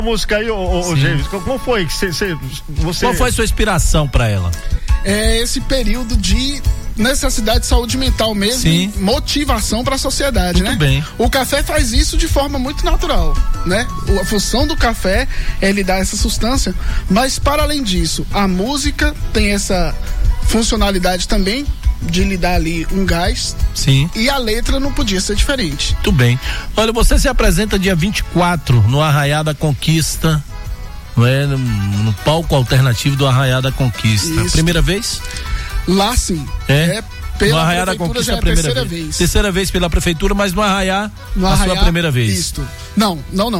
música aí, James, como foi que você... Qual foi a sua inspiração pra ela? É esse período de necessidade de saúde mental mesmo, Sim. Motivação para a sociedade, muito né? Bem. O café faz isso de forma muito natural, né? A função do café é lhe dar essa substância, mas para além disso, a música tem essa funcionalidade também de lhe dar ali um gás. Sim. E a letra não podia ser diferente. Muito bem. Olha, você se apresenta dia 24 no Arraiá da Conquista, não é? No palco alternativo do Arraiá da Conquista. Isso. Primeira vez? Lá sim. No Arraiá da Conquista já é a terceira vez. Terceira vez pela prefeitura, mas no Arraiá, sua primeira vez. Isso. Não.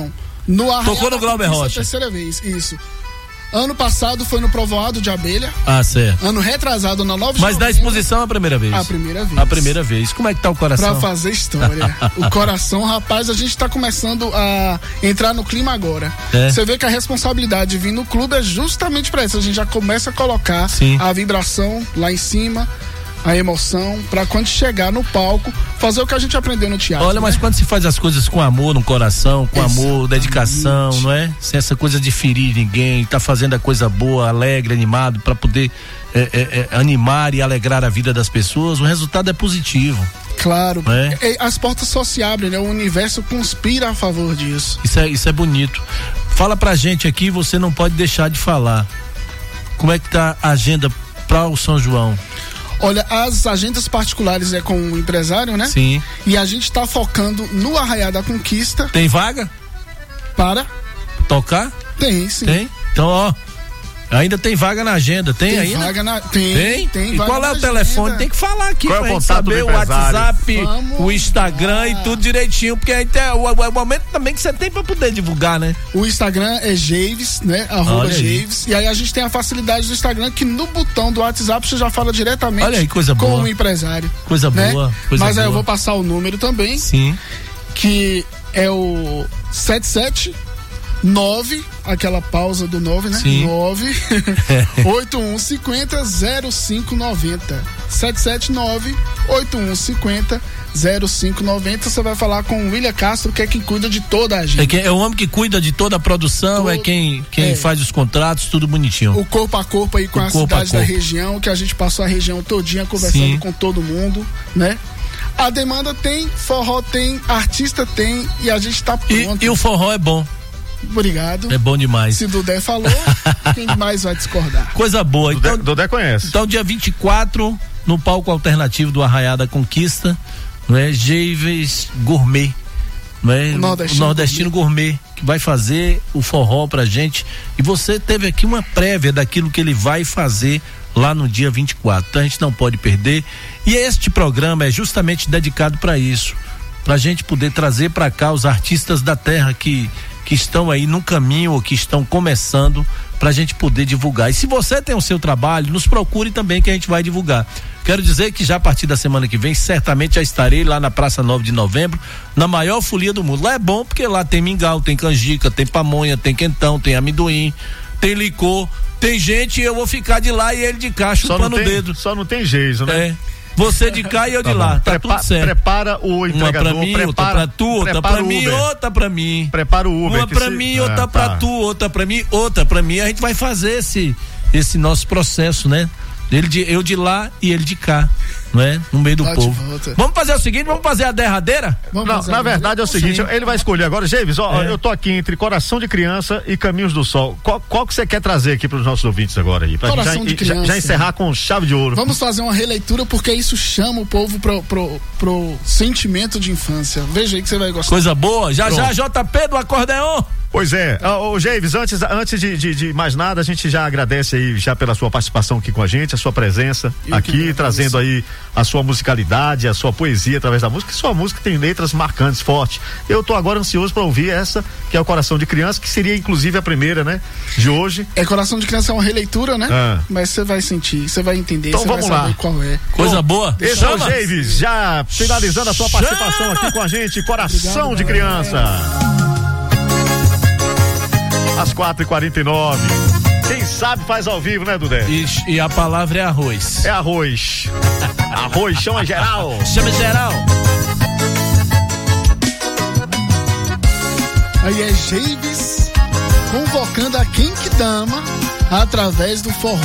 No Arraiá tocou no Glauber Rocha. Terceira vez, isso. Ano passado foi no Provoado de Abelha. Ah, certo. Ano retrasado na 9 de Mas novembro. da exposição a primeira vez? A primeira vez. A primeira vez. Como é que tá o coração? Pra fazer história. O coração, rapaz, a gente tá começando a entrar no clima agora. Você vê que a responsabilidade de vir no clube é justamente pra isso. A gente já começa a colocar a vibração lá em cima, a emoção, pra quando chegar no palco, fazer o que a gente aprendeu no teatro. Olha, mas quando se faz as coisas com amor no coração, com amor, dedicação, não é? Sem essa coisa de ferir ninguém, tá fazendo a coisa boa, alegre, animado, pra poder animar e alegrar a vida das pessoas, o resultado é positivo. Claro, as portas só se abrem, né? O universo conspira a favor disso. Isso é bonito. Fala pra gente aqui, você não pode deixar de falar. Como é que tá a agenda para o São João? Olha, as agendas particulares é com o empresário, né? Sim. E a gente tá focando no Arraiá da Conquista. Tem vaga? Para tocar? Tem, sim. Tem? Então, ó, ainda tem vaga na agenda, tem ainda? Tem e vaga qual é o agenda. telefone? Tem que falar aqui qual pra é o gente contato saber do o WhatsApp, o Instagram lá. E tudo direitinho, porque aí tem o momento também que você tem pra poder divulgar, né? O Instagram é Javes, né? @Javes. E aí a gente tem a facilidade do Instagram que no botão do WhatsApp você já fala diretamente. Olha aí, coisa com boa. o empresário. Coisa boa, coisa Mas boa. aí eu vou passar o número também. Sim. Que é o 779, aquela pausa do 9, né? Sim. 981500590. 779-8150-0590. Você vai falar com o William Castro, que é quem cuida de toda a agenda. É o homem que cuida de toda a produção, é quem faz os contratos, tudo bonitinho. O corpo a corpo aí com as cidades da região, que a gente passou a região todinha conversando com todo mundo, né? A demanda tem, forró tem, artista tem e a gente tá pronto. E o forró é bom. Obrigado. É bom demais. Se Dudé falou, quem mais vai discordar? Coisa boa. Então, Dudé conhece. Então, dia 24, no palco alternativo do Arraiá da Conquista, não é? Javes Gourmet, não é? O Nordestino Gourmet, que vai fazer o forró pra gente. E você teve aqui uma prévia daquilo que ele vai fazer lá no dia 24. Então a gente não pode perder. E este programa é justamente dedicado para isso, pra gente poder trazer para cá os artistas da terra que estão aí no caminho ou que estão começando, pra gente poder divulgar. E se você tem o seu trabalho, nos procure também que a gente vai divulgar. Quero dizer que já a partir da semana que vem, certamente já estarei lá na Praça 9 de Novembro, na maior folia do mundo. Lá é bom porque lá tem mingau, tem canjica, tem pamonha, tem quentão, tem amendoim, tem licor, tem gente e eu vou ficar de lá e ele de cá chupando o dedo. Só não tem jeito, né? Você de cá e eu de lá, tá tudo certo. Prepara o entregador, uma pra mim, outra pra tu, outra pra mim, outra pra mim. Prepara o Uber. Uma pra mim, outra pra tu, outra pra mim, outra pra mim. A gente vai fazer esse nosso processo, né? Eu de lá e ele de cá, não é? No meio do povo. Vamos fazer o seguinte, vamos fazer a derradeira? Na verdade é o seguinte, ele vai escolher agora. James, eu tô aqui entre Coração de Criança e Caminhos do Sol. Qual que você quer trazer aqui pros nossos ouvintes agora aí? Pra já encerrar com chave de ouro. Vamos fazer uma releitura porque isso chama o povo pro sentimento de infância. Veja aí que você vai gostar. Coisa boa, já JP do acordeon. Pois é, ô James, antes de mais nada, a gente já agradece aí já pela sua participação aqui com a gente, a sua presença aqui, trazendo aí a sua musicalidade, a sua poesia através da música, e sua música tem letras marcantes, fortes. Eu tô agora ansioso para ouvir essa, que é o Coração de Criança, que seria inclusive a primeira, né, de hoje. Coração de Criança é uma releitura, né? Mas você vai sentir, você vai entender, então, você vai saber qual é. Coisa boa. Esse é o James, já finalizando a sua participação aqui com a gente, Coração de Criança. Às 4h49. Quem sabe faz ao vivo, né, Dudé? E a palavra é arroz. É arroz. Arroz, chama geral. Chama geral. Aí é Javes convocando a Kinkdama através do forró.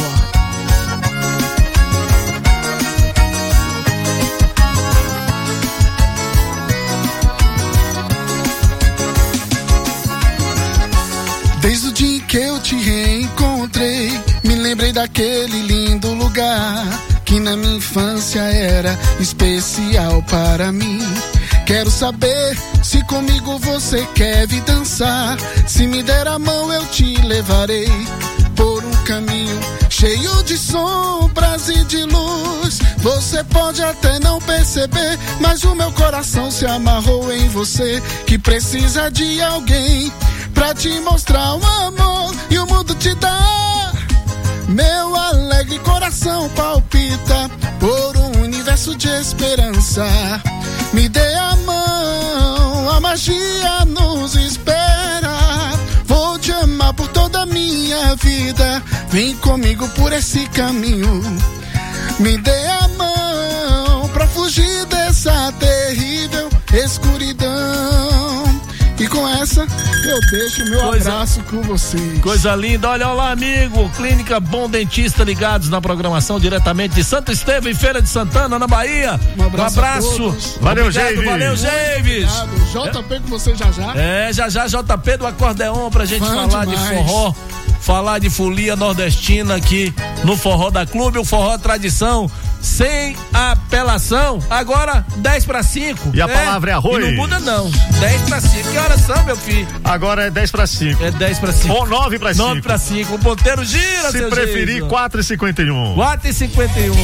Desde o dia em que eu te reencontrei, me lembrei daquele lindo lugar que na minha infância era especial para mim. Quero saber se comigo você quer vir dançar. Se me der a mão eu te levarei por um caminho cheio de sombras e de luz. Você pode até não perceber, mas o meu coração se amarrou em você, que precisa de alguém pra te mostrar um amor e o mundo te dá. Meu alegre coração palpita por um universo de esperança. Me dê a mão, a magia nos espera. Vou te amar por toda a minha vida. Vem comigo por esse caminho. Me dê a mão pra fugir dessa terrível escuridão. E com essa, eu deixo meu abraço com vocês. Coisa linda. Olha lá, amigo. Clínica Bom Dentista, ligados na programação diretamente de Santo Estevão, em Feira de Santana, na Bahia. Um abraço. Valeu, Geives. Valeu, Geives. JP com você já. Já JP do acordeon pra gente falar demais de forró. Falar de folia nordestina aqui no Forró da Clube, o Forró Tradição, sem apelação. Agora 10:05. E a palavra é arroz. E não muda não. 10:05. Que horas são, meu filho? Agora é 10:05. É 10:05. Ou 9:05. 9:05. O ponteiro gira, se preferir, 4:51. 4:51.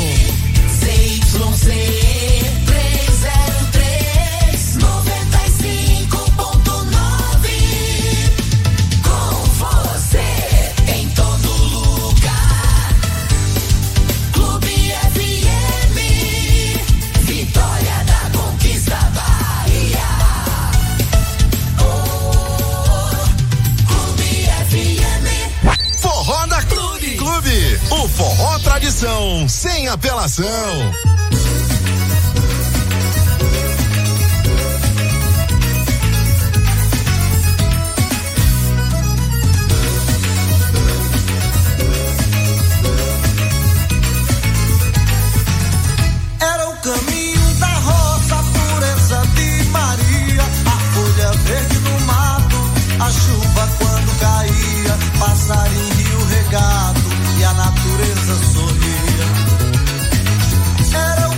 O Forró Tradição, sem apelação. Era o caminho da roça, a pureza de Maria, a folha verde no mato, a chuva quando caía, passarinho regado e a natureza sorria. Era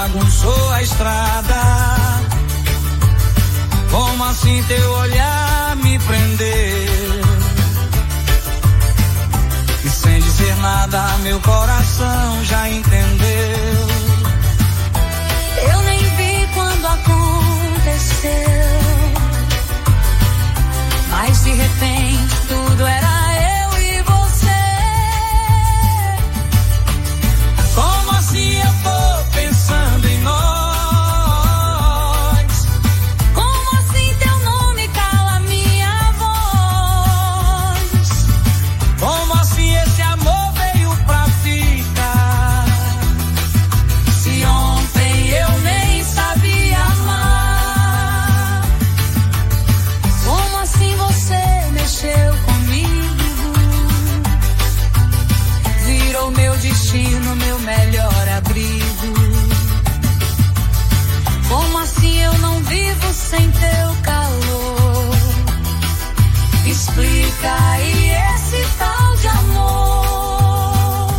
bagunçou a estrada. Como assim teu olhar me prendeu? E sem dizer nada meu coração já entendeu. Eu nem vi quando aconteceu, mas de repente tudo era eu e você. Como assim eu tô pensando em nós? Como assim teu nome cala minha voz? Como assim esse amor veio pra ficar? Se ontem eu nem sabia amar. Como assim você mexeu comigo? Virou meu destino, meu melhor abrigo. Como assim eu não vivo sem teu calor? Explica aí esse tal de amor.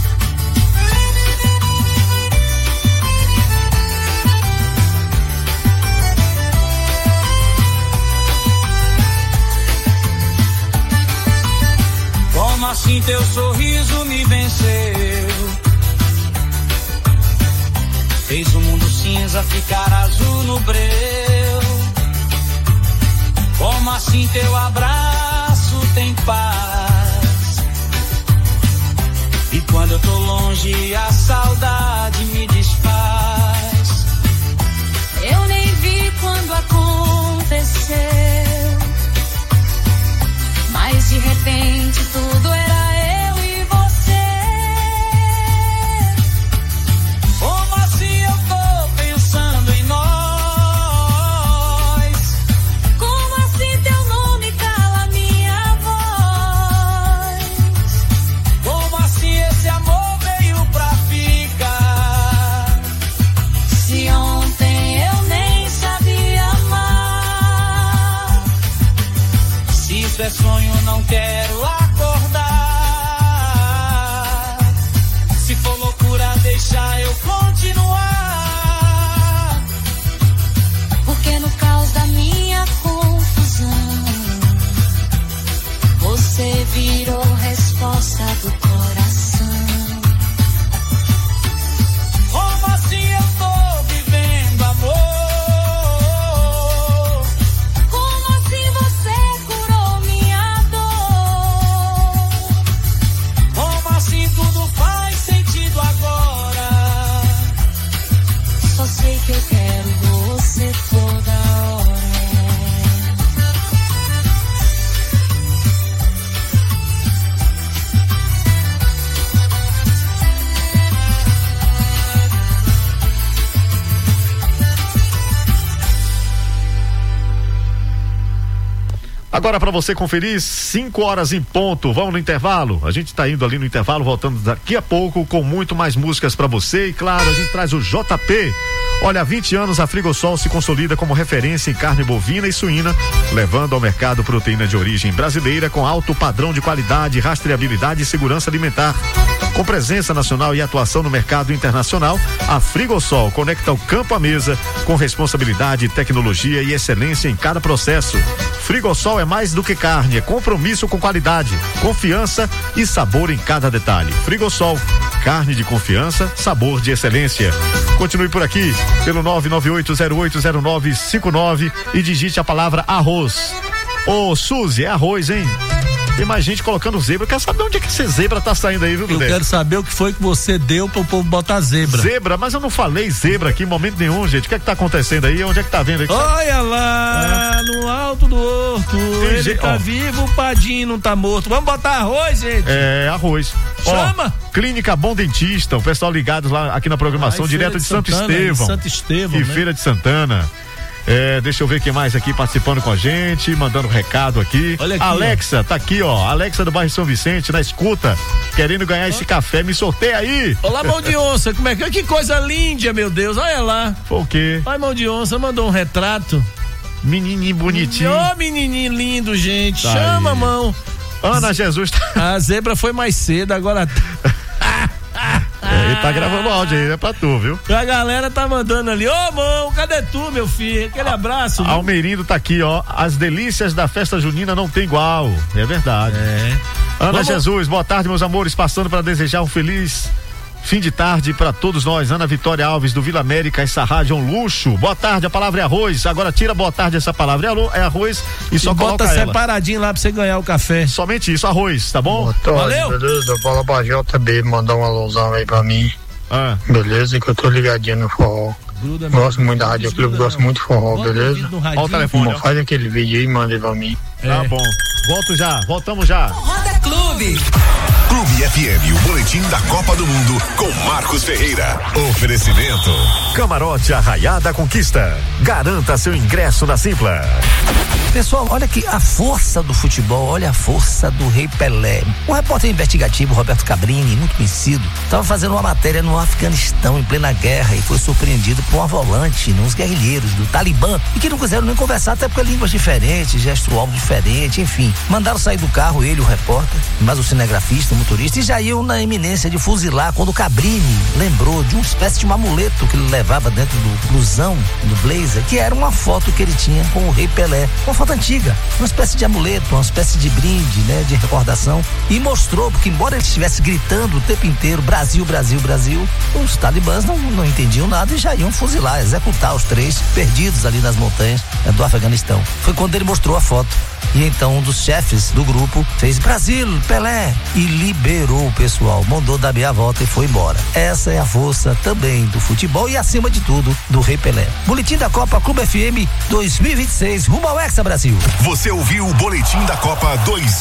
Como assim teu sorriso me venceu? Fez o mundo cinza ficar azul no breu. Como assim teu abraço tem paz? E quando eu tô longe a saudade me desfaz. Eu nem vi quando aconteceu, mas de repente tudo era eu e você. Como assim eu tô pensando em nós? Como assim teu nome cala minha voz? Como assim esse amor veio pra ficar? Se ontem eu nem sabia amar. Se isso é sonho, não quero acordar. Se for loucura, deixa eu continuar. Porque no caos da minha confusão, você virou resposta do coração. Como assim eu tô vivendo amor? Como assim você curou minha dor? Como assim tudo faz sentido agora? Só sei que eu quero você toda hora. Agora para você conferir, 5 horas em ponto. Vamos no intervalo. A gente tá indo ali no intervalo, voltando daqui a pouco com muito mais músicas para você. E claro, a gente traz o JP. Olha, há 20 anos a Frigosol se consolida como referência em carne bovina e suína, levando ao mercado proteína de origem brasileira com alto padrão de qualidade, rastreabilidade e segurança alimentar. Com presença nacional e atuação no mercado internacional, a Frigosol conecta o campo à mesa com responsabilidade, tecnologia e excelência em cada processo. Frigosol é mais do que carne, é compromisso com qualidade, confiança e sabor em cada detalhe. Frigosol, carne de confiança, sabor de excelência. Continue por aqui pelo 998080959 e digite a palavra arroz. Ô, Suzy, é arroz, hein? Tem mais gente colocando zebra. Eu quero saber onde é que esse zebra tá saindo aí, viu, Dudé? Eu quero saber o que foi que você deu pro povo botar zebra. Zebra? Mas eu não falei zebra aqui em momento nenhum, gente. O que é que tá acontecendo aí? Onde é que tá vendo aí? Olha lá, no alto do horto. Ele tá vivo, o Padinho não tá morto. Vamos botar arroz, gente? É, arroz. Chama! Clínica Bom Dentista, o pessoal ligado lá aqui na programação, direto de Santo Estevão. Santo Estevão, e né? Feira de Santana. Deixa eu ver quem mais aqui participando com a gente, mandando recado aqui. Olha aqui, Alexa, tá aqui, ó. Alexa do bairro São Vicente, na escuta, querendo ganhar esse café, me sorteia aí. Olá, mão de onça, como é que é? Que coisa linda, meu Deus, olha lá. Foi o quê? Ai, mão de onça, mandou um retrato. Menininho bonitinho. Ô, menininho lindo, gente, tá chama, aí. Mão. Ana Jesus. A zebra foi mais cedo, agora... Ele tá gravando áudio aí, é pra tu, viu? A galera tá mandando ali, ô mão, cadê tu, meu filho? Aquele abraço. Almeirindo tá aqui, ó. As delícias da festa junina não tem igual. É verdade. Ana Jesus, boa tarde, meus amores. Passando para desejar um feliz fim de tarde para todos nós. Ana Vitória Alves do Vila América, essa rádio é um luxo. Boa tarde, a palavra é arroz. Agora tira boa tarde essa palavra é arroz e só coloca bota separadinho lá pra você ganhar o café. Somente isso, arroz, tá bom? Boa tarde, valeu. Beleza, fala pra JB, mandar um alôzão aí pra mim. Beleza, que eu tô ligadinho no forró. Gosto muito da Rádio Clube, gosto muito de forró, beleza? Olha o telefone. Faz aquele vídeo aí e manda pra mim. Tá bom. Voltamos já. Roda Clube. Clube FM, o boletim da Copa do Mundo com Marcos Ferreira. Oferecimento. Camarote Arraiada Conquista. Garanta seu ingresso na Simpla. Pessoal, olha aqui a força do futebol, olha a força do Rei Pelé. Um repórter investigativo, Roberto Cabrini, muito conhecido, estava fazendo uma matéria no Afeganistão em plena guerra e foi surpreendido por uma volante, uns guerrilheiros do Talibã, e que não quiseram nem conversar, até porque línguas diferentes, gestual diferente, enfim. Mandaram sair do carro ele, o repórter, mas o cinegrafista, o motorista, e já iam na iminência de fuzilar quando o Cabrini lembrou de uma espécie de um amuleto que ele levava dentro do blusão, do blazer, que era uma foto que ele tinha com o Rei Pelé. Uma foto antiga, uma espécie de amuleto, uma espécie de brinde, né, de recordação, e mostrou, porque embora ele estivesse gritando o tempo inteiro, Brasil, Brasil, Brasil, os talibãs não entendiam nada e já iam fuzilar, executar os 3 perdidos ali nas montanhas do Afeganistão. Foi quando ele mostrou a foto. E então um dos chefes do grupo fez Brasil, Pelé, e liberou o pessoal, mandou dar meia volta e foi embora. Essa é a força também do futebol e, acima de tudo, do Rei Pelé. Boletim da Copa Clube FM 2026, rumo ao Hexa Brasil. Você ouviu o Boletim da Copa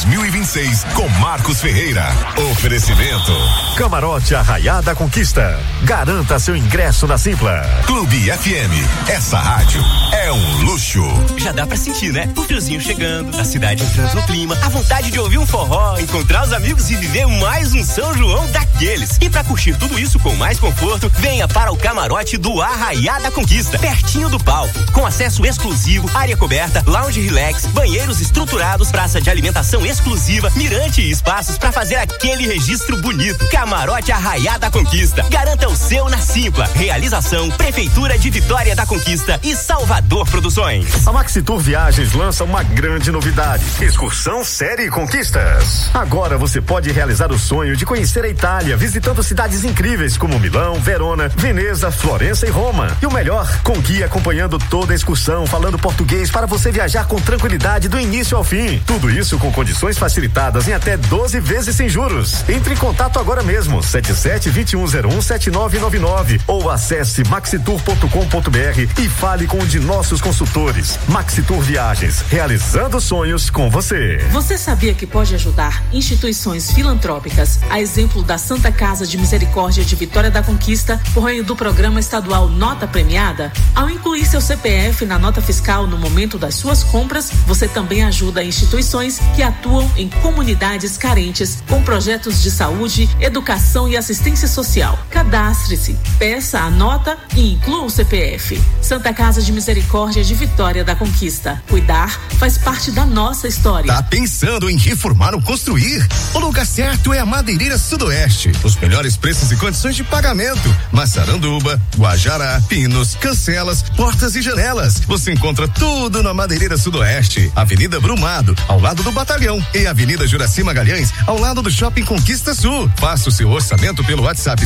2026 com Marcos Ferreira. Oferecimento. Camarote Arraiada Conquista. Garanta seu ingresso na Simpla. Clube FM, essa rádio é um luxo. Já dá pra sentir, né? O friozinho chegando, a cidade entrando no clima, a vontade de ouvir um forró, encontrar os amigos e viver mais um São João daqueles. E pra curtir tudo isso com mais conforto, venha para o camarote do Arraiada Conquista, pertinho do palco, com acesso exclusivo, área coberta, lounge relax, banheiros estruturados, praça de alimentação exclusiva, mirante e espaços para fazer aquele registro bonito. Camarote Arraiada Conquista. Garanta o seu na Simpla. Realização Prefeitura de Vitória da Conquista e Salvador Produções. A Maxitur Viagens lança uma grande novidade: excursão série Conquistas. Agora você pode realizar o sonho de conhecer a Itália, visitando cidades incríveis como Milão, Verona, Veneza, Florença e Roma. E o melhor, com guia acompanhando toda a excursão, falando português para você viajar com tranquilidade do início ao fim. Tudo isso com condições facilitadas em até 12 vezes sem juros. Entre em contato agora mesmo, 77-2101-7999 ou acesse maxitur.com.br e fale com um de nossos consultores. Maxitur Viagens, realizando sonhos com você. Você sabia que pode ajudar instituições filantrópicas, a exemplo da Santa Casa de Misericórdia de Vitória da Conquista, por meio do programa estadual Nota Premiada? Ao incluir seu CPF na nota fiscal no momento das suas compras, você também ajuda instituições que atuam em comunidades carentes com projetos de saúde, educação e assistência social. Cadastre-se, peça a nota e inclua o CPF. Santa Casa de Misericórdia de Vitória da Conquista. Cuidar faz parte da nossa história. Tá pensando em reformar ou construir? O lugar certo é a Madeireira Sudoeste. Os melhores preços e condições de pagamento. Massaranduba, Guajará, pinos, cancelas, portas e janelas. Você encontra tudo na Madeireira Sudoeste. Avenida Brumado, ao lado do Batalhão, e Avenida Juraci Magalhães, ao lado do Shopping Conquista Sul. Faça o seu orçamento pelo WhatsApp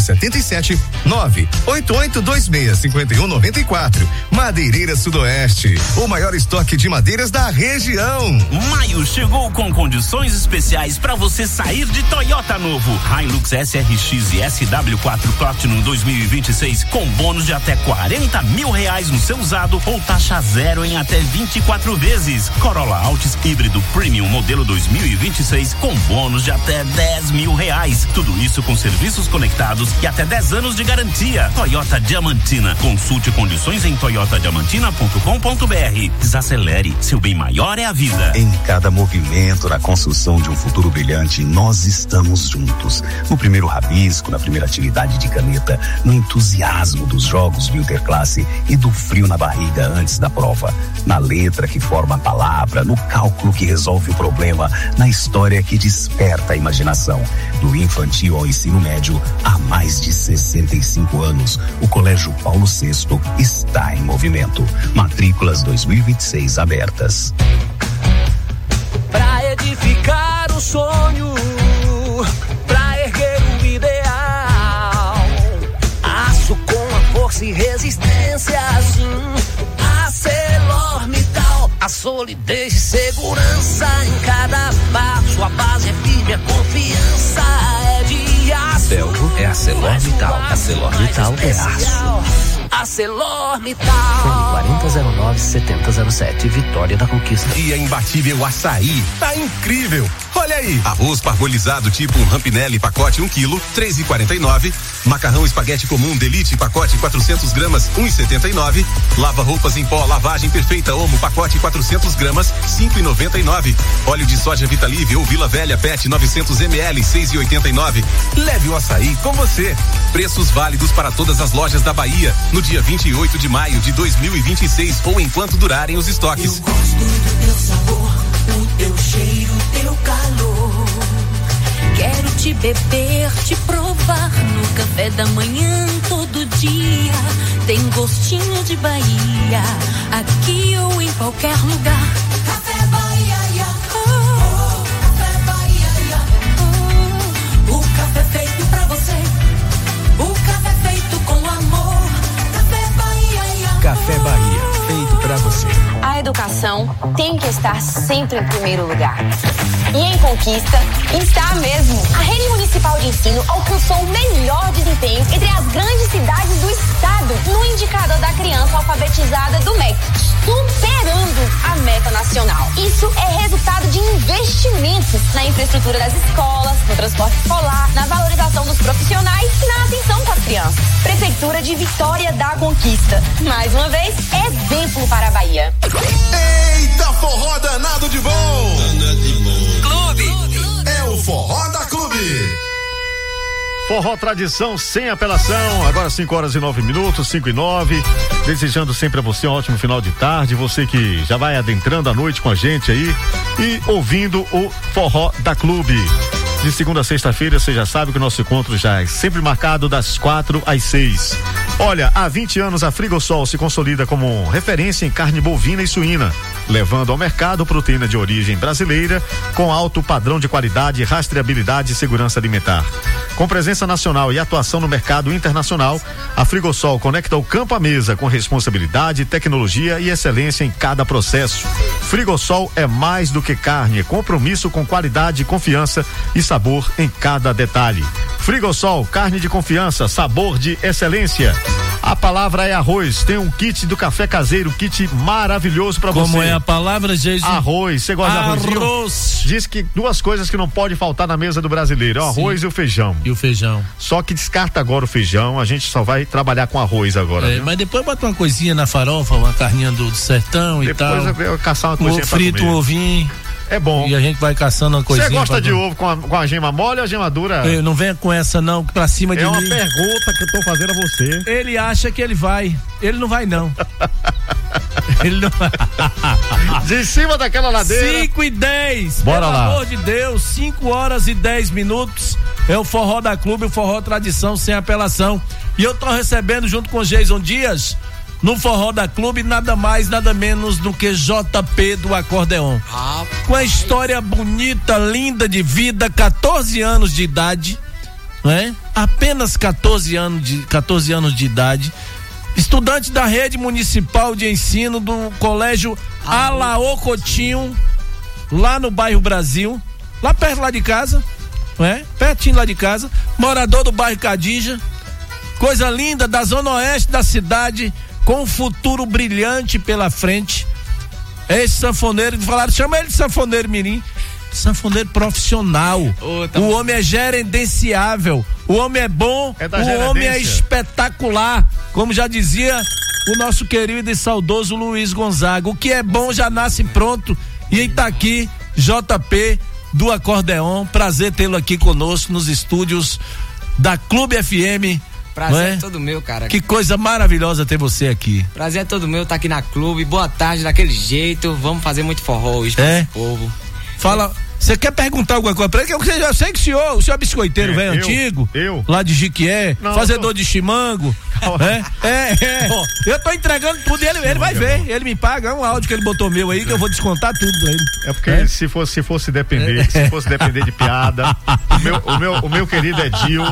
77-98826-5194. Madeireira Sudoeste, o maior estoque de madeiras da região. Maio chegou com condições especiais para você sair de Toyota novo. Hilux SRX e SW4 Platinum 2026 com bônus de até R$40 mil no seu usado ou taxa zero em até 24 vezes. Corolla Altis híbrido Premium modelo 2026 com bônus de até R$10 mil. Tudo isso com serviços conectados e até 10 anos de garantia. Toyota Diamantina. Consulte condições em toyotadiamantina.com.br. Desacelere, seu bem maior é a vida. Conquista. Em cada movimento na construção de um futuro brilhante, nós estamos juntos. No primeiro rabisco, na primeira atividade de caneta, no entusiasmo dos jogos do Interclasse e do frio na barriga antes da prova. Na letra que forma a palavra, no cálculo que resolve o problema, na história que desperta a imaginação. Do infantil ao ensino médio, há mais de 65 anos, o Colégio Paulo VI está em movimento. Matrículas 2026 abertas. Pra edificar o sonho, pra erguer o ideal, aço com a força e resistência, assim, ArcelorMittal, a solidez e segurança em cada passo, a base é firme, a confiança é de aço. Belgo é ArcelorMittal, ArcelorMittal é aço. ArcelorMittal. 4009-7007, Vitória da Conquista. Dia imbatível açaí, tá incrível. Olha aí, arroz parbolizado tipo um Rampinelli pacote 1 kg, 3,49. Macarrão espaguete comum Delite pacote 400 gramas, 1,79. Lava roupas em pó lavagem perfeita Omo pacote 400 gramas, 5,99. Óleo de soja Vitalive ou Vila Velha PET 900 ml, 6,89. Leve o açaí com você. Preços válidos para todas as lojas da Bahia no dia 28 de maio de 2026 ou enquanto durarem os estoques. Eu gosto do teu sabor, o teu cheiro, o teu calor. Quero te beber, te provar no café da manhã todo dia. Tem gostinho de Bahia, aqui ou em qualquer lugar. Café Bahia, Café Bahia, o café feito pra você, o café feito com amor. Café Bahia, Café Bahia, feito pra você. A educação tem que estar sempre em primeiro lugar. E em Conquista, está mesmo. A Rede Municipal de Ensino alcançou o melhor desempenho entre as grandes cidades do estado no indicador da criança alfabetizada do MEC, superando a meta nacional. Isso é resultado de investimentos na infraestrutura das escolas, no transporte escolar, na valorização dos profissionais e na atenção com as crianças. Prefeitura de Vitória da Conquista. Mais uma vez, exemplo para a Bahia. Eita, forró danado de bom! Clube. É o Forró da Clube. Forró tradição sem apelação, agora 5h09, 5h09, desejando sempre a você um ótimo final de tarde, você que já vai adentrando a noite com a gente aí e ouvindo o Forró da Clube. De segunda a sexta-feira, você já sabe que o nosso encontro já é sempre marcado das 4 às 6. Olha, há 20 anos a Frigosol se consolida como referência em carne bovina e suína, levando ao mercado proteína de origem brasileira com alto padrão de qualidade, rastreabilidade e segurança alimentar. Com presença nacional e atuação no mercado internacional, a Frigosol conecta o campo à mesa com responsabilidade, tecnologia e excelência em cada processo. Frigosol é mais do que carne, é compromisso com qualidade, confiança e sabor em cada detalhe. Frigosol, carne de confiança, sabor de excelência. A palavra é arroz. Tem um kit do café caseiro, kit maravilhoso pra você. Como é a palavra, Jason? Arroz. Você gosta de arrozinho? Arroz. Diz que duas coisas que não pode faltar na mesa do brasileiro, o arroz e o feijão. E o feijão. Só que descarta agora o feijão, a gente só vai trabalhar com arroz agora. Mas depois bota uma coisinha na farofa, uma carninha do sertão e tal. Depois eu caçar uma coisinha pra frito, comer. um ovinho. É bom. E a gente vai caçando uma coisinha. Você gosta de ovo com a gema mole ou a gema dura? Eu não venha com essa não, pra cima de mim. É uma pergunta que eu tô fazendo a você. Ele acha que ele vai. Ele não vai não. Ele não vai. De cima daquela ladeira. 5h10. Bora lá. Pelo amor de Deus, 5h10. É o Forró da Clube, o Forró Tradição sem apelação. E eu tô recebendo junto com o Jason Dias no Forró da Clube, nada mais, nada menos do que JP do acordeon. Com a história bonita, linda de vida, 14 anos de idade, né? Apenas 14 anos de idade. Estudante da Rede Municipal de Ensino do Colégio Alaô Coutinho, lá no bairro Brasil, lá perto lá de casa, né? Pertinho lá de casa, morador do bairro Cadija, coisa linda, da zona oeste da cidade, com um futuro brilhante pela frente. Esse sanfoneiro, falaram, chama ele de sanfoneiro mirim, sanfoneiro profissional. O homem é gerenciável, o homem é bom, o homem é espetacular, como já dizia o nosso querido e saudoso Luiz Gonzaga. O que é bom já nasce pronto E tá aqui JP do Acordeon, prazer tê-lo aqui conosco nos estúdios da Clube FM. Prazer é todo meu, cara. Que coisa maravilhosa ter você aqui. Prazer é todo meu, tá aqui na Clube. Boa tarde, daquele jeito. Vamos fazer muito forró hoje pra esse povo. Fala, você quer perguntar alguma coisa pra ele? Eu sei que o senhor é biscoiteiro velho antigo. Lá de Jiquié, fazedor de chimango. Eu tô entregando tudo e ele vai ver. Ele me paga, é um áudio que ele botou meu aí que eu vou descontar tudo pra ele. É porque se fosse depender de piada, o meu querido Edil.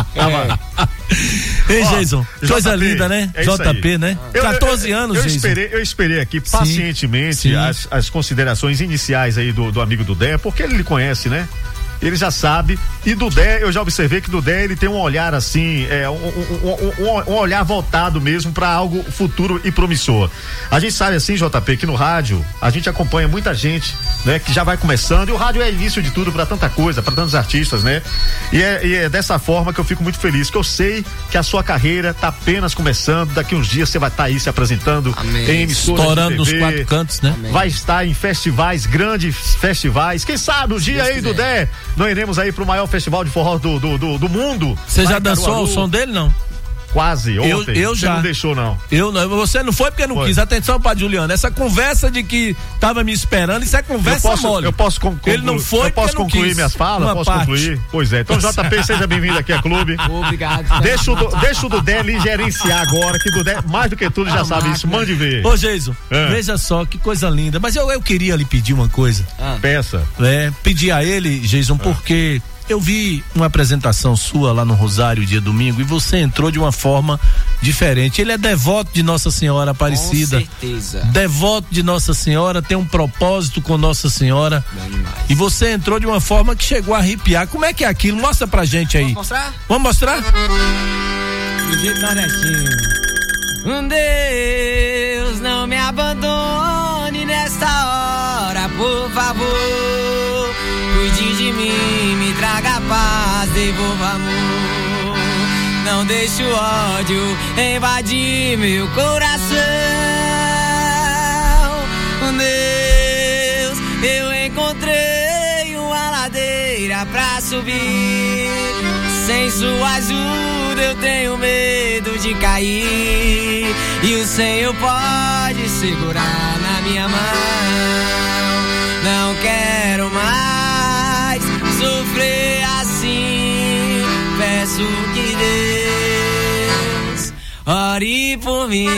Ei, Jason, coisa linda, né? JP, né? 14 anos, eu esperei aqui pacientemente as considerações iniciais aí do amigo Dudé, porque ele lhe conhece, né? Ele já sabe, e Dudé, eu já observei que Dudé, ele tem um olhar assim, um olhar voltado mesmo para algo futuro e promissor. A gente sabe assim, JP, que no rádio a gente acompanha muita gente, né, que já vai começando, e o rádio é início de tudo para tanta coisa, para tantos artistas, né? E é dessa forma que eu fico muito feliz, que eu sei que a sua carreira tá apenas começando, daqui uns dias você vai estar aí se apresentando em emissoras estourando de TV, nos 4 cantos, né? Vai estar em festivais, grandes festivais, quem sabe um dia aí, Dudé, nós iremos aí pro maior festival de forró do mundo. Você já dançou ao som dele, não? Quase, ontem. Eu já. Você não deixou, não. Eu não, você não foi porque não quis. Atenção, Padre Juliano, essa conversa de que tava me esperando, isso é conversa mole. Eu posso concluir. Ele não foi. Eu posso concluir minhas falas? Posso concluir? Pois é. Então, JP, seja bem-vindo aqui à Clube. Obrigado. Deixa o Dudé lhe gerenciar agora, que Dudé, mais do que tudo, já sabe isso. Mande ver. Ô, Jason, veja só que coisa linda. Mas eu queria lhe pedir uma coisa. Peça. Pedir a ele, Jason, porque eu vi uma apresentação sua lá no Rosário dia domingo e você entrou de uma forma diferente. Ele é devoto de Nossa Senhora Aparecida. Com certeza. Devoto de Nossa Senhora, tem um propósito com Nossa Senhora. E você entrou de uma forma que chegou a arrepiar. Como é que é aquilo? Mostra pra gente aí. Vamos mostrar? Do jeito nordestino. Deus, não me abandone nesta hora, por favor. Cuide de mim, me traga paz, devolva amor. Não deixe o ódio invadir meu coração. Deus, eu encontrei uma ladeira pra subir. Sem sua ajuda eu tenho medo de cair. E o Senhor pode segurar na minha mão. Não quero mais sofrer assim. Peço que Deus ore por mim.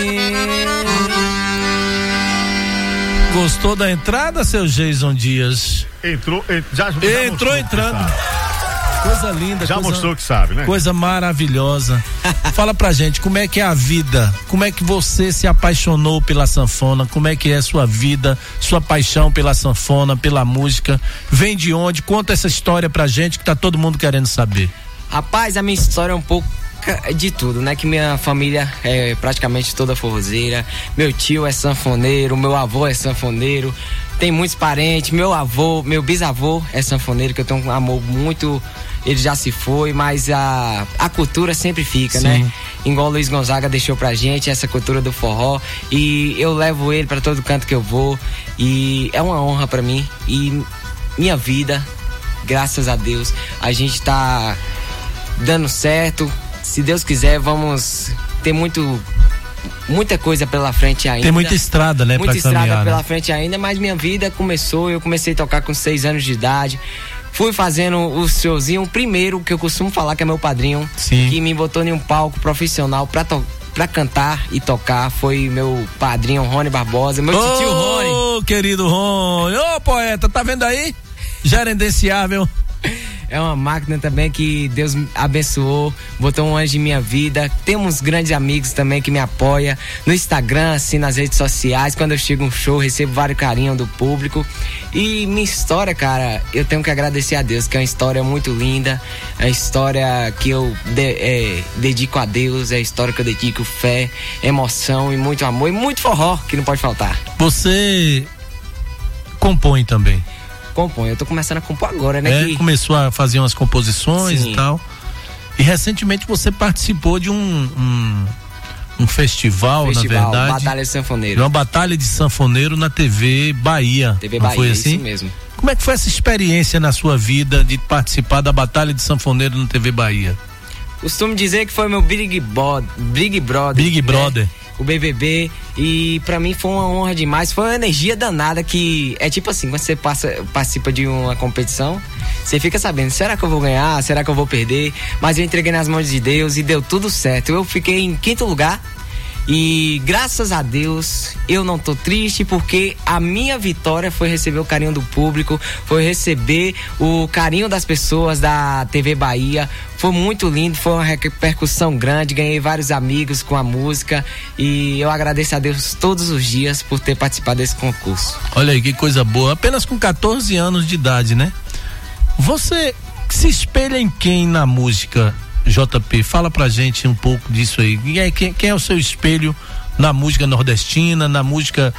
Gostou da entrada, seu Jason Dias? Entrou entrando. Coisa linda. Já mostrou que sabe, né? Coisa maravilhosa. Fala pra gente, como é que é a vida? Como é que você se apaixonou pela sanfona? Como é que é a sua vida, sua paixão pela sanfona, pela música? Vem de onde? Conta essa história pra gente que tá todo mundo querendo saber. Rapaz, a minha história é um pouco de tudo, né? Que minha família é praticamente toda forrozeira. Meu tio é sanfoneiro, meu avô é sanfoneiro. Tem muitos parentes, meu bisavô é sanfoneiro, que eu tenho um amor muito. Ele já se foi, mas a cultura sempre fica, Sim. né? Igual o Luiz Gonzaga deixou pra gente essa cultura do forró, e eu levo ele pra todo canto que eu vou, e é uma honra pra mim. E minha vida, graças a Deus, a gente tá dando certo. Se Deus quiser, vamos ter muita coisa pela frente ainda. Tem muita estrada, né? Muita pra estrada caminhar, pela né? frente ainda, mas minha vida começou, eu comecei a tocar com 6 anos de idade. Fui fazendo o showzinho, o primeiro que eu costumo falar, que é meu padrinho, Sim. que me botou em um palco profissional pra cantar e tocar, foi meu padrinho Rony Barbosa, meu tio Rony. Ô, querido Rony, ô poeta, tá vendo aí? Gerenciável. É uma máquina também que Deus abençoou, botou um anjo em minha vida. Temos grandes amigos também que me apoiam no Instagram, assim, nas redes sociais. Quando eu chego um show, recebo vários carinhos do público. E minha história, cara, eu tenho que agradecer a Deus, que é uma história muito linda. É uma história que eu dedico a Deus, é a história que eu dedico fé, emoção e muito amor e muito forró, que não pode faltar. Você compõe também? Compõe, eu tô começando a compor agora, né? Começou a fazer umas composições. Sim. E tal. E recentemente você participou de um um festival, na verdade. Batalha de Sanfoneiro. Uma batalha de sanfoneiro na TV Bahia. TV Bahia, foi assim? Isso mesmo. Como é que foi essa experiência na sua vida de participar da batalha de sanfoneiro na TV Bahia? Costumo dizer que foi meu Big Brother. Big Brother. O BBB, e pra mim foi uma honra demais, foi uma energia danada que é tipo assim, quando você participa de uma competição, você fica sabendo, será que eu vou ganhar, será que eu vou perder, mas eu entreguei nas mãos de Deus e deu tudo certo. Eu fiquei em 5º lugar e graças a Deus eu não tô triste, porque a minha vitória foi receber o carinho do público, foi receber o carinho das pessoas da TV Bahia. Foi muito lindo, foi uma repercussão grande, ganhei vários amigos com a música e eu agradeço a Deus todos os dias por ter participado desse concurso. Olha aí que coisa boa, apenas com 14 anos de idade, né? Você se espelha em quem na música, JP? Fala pra gente um pouco disso aí. Quem é o seu espelho na música nordestina, na música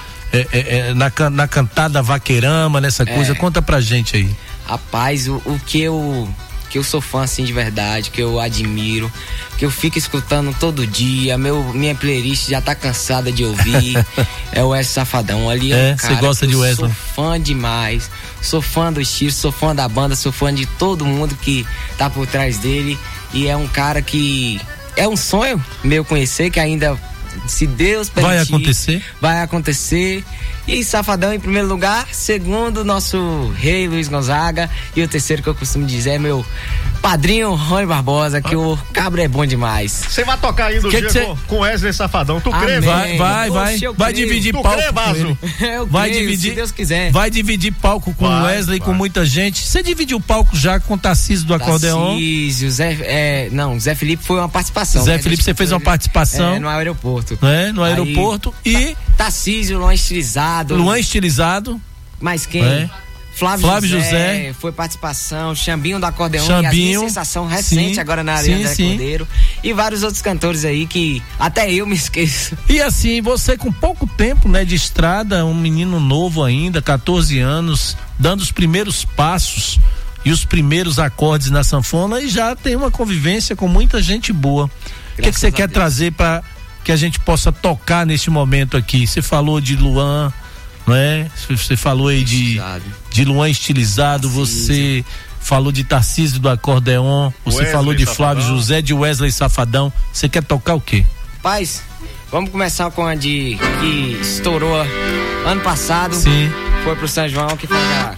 na cantada vaqueirama, nessa coisa? Conta pra gente aí. Rapaz, o que eu sou fã assim de verdade, que eu admiro, que eu fico escutando todo dia, minha playlist já tá cansada de ouvir, é o Wesley Safadão. Ali é um cara, você gosta de Wesley? Sou fã demais, sou fã do estilo, sou fã da banda, sou fã de todo mundo que tá por trás dele, e é um cara que é um sonho meu conhecer, que ainda, se Deus permitir, vai acontecer. E Safadão em primeiro lugar, segundo nosso rei Luiz Gonzaga, e o terceiro que eu costumo dizer é meu padrinho Rony Barbosa, que o cabra é bom demais. Você vai tocar aí no dia com Wesley Safadão, tu crê? Vai dividir palco com ele. Vai dividir, se Deus quiser. Vai dividir palco com o Wesley, com muita gente. Você dividiu o palco já com o Tarcísio do acordeon? Tarcísio, Zé Felipe foi uma participação. Zé Felipe, você fez uma participação? No aeroporto. No aeroporto. E Tarcísio, Luan Estilizado. Mas quem? Flávio José foi participação, Xambinho do acordeão, e a minha sensação recente agora na Arena Zé Cordeiro, e vários outros cantores aí que até eu me esqueço. E assim, você com pouco tempo, né, de estrada, um menino novo ainda, 14 anos, dando os primeiros passos e os primeiros acordes na sanfona, e já tem uma convivência com muita gente boa. O que você quer trazer para que a gente possa tocar neste momento aqui? Você falou de Luan, não é? Você falou aí de Luan Estilizado, você falou de Tarcísio do acordeon, você Wesley falou de Flávio José, de Wesley Safadão. Você quer tocar o quê? Paz, vamos começar com a que estourou ano passado. Sim. Foi pro São João, que foi a...